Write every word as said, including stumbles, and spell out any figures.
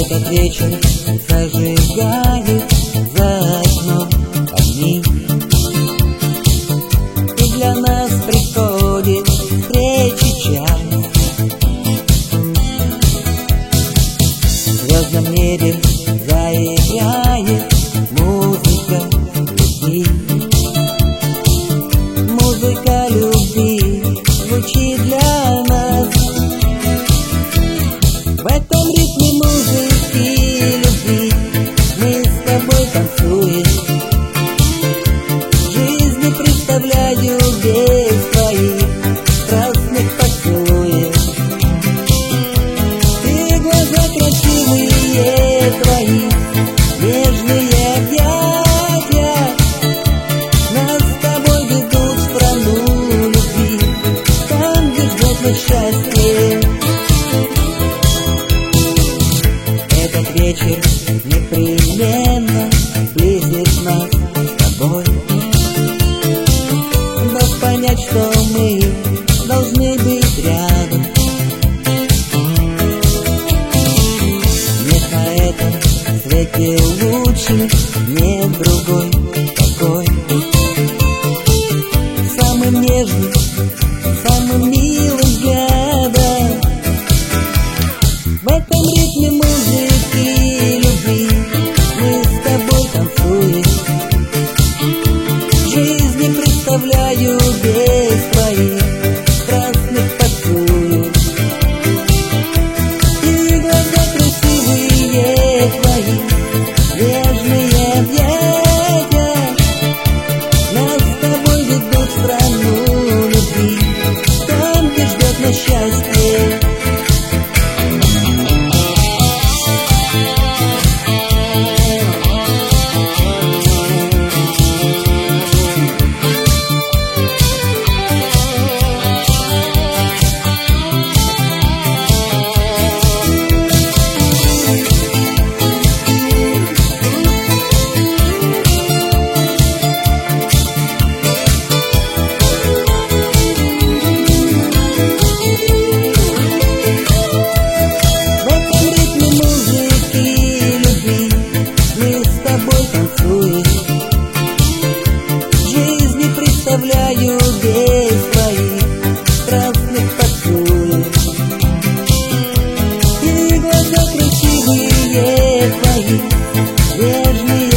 Этот вечер зажигает за окном огни, и для нас приходит встречи час. В звездном небе заиграет музыка любви. Музыка любви звучит для нас. В этом ритме музыки любви мы с тобой танцуем. Жизни представляю без твоих страстных поцелуев. Ты глаза красивые твои, нежные объятия нас с тобой ведут в страну любви, там, где ждет нас счастье. Этот вечер непременно сблизит нас с тобой. Даст понять, что мы должны быть рядом. Нет на этом свете лучше, нет другой такой. Самым нежным, самым милым взглядом. В этом ритме музыки любви мы с тобой танцуем. Жизни представляю без твоих страстных поцелуев. И глаза красивые твои, нежные объятия нас с тобой ведут в страну любви, там, где ждет нас счастье. Жизни представляю без твоих страстных поцелуев. И глаза красивые твои, нежные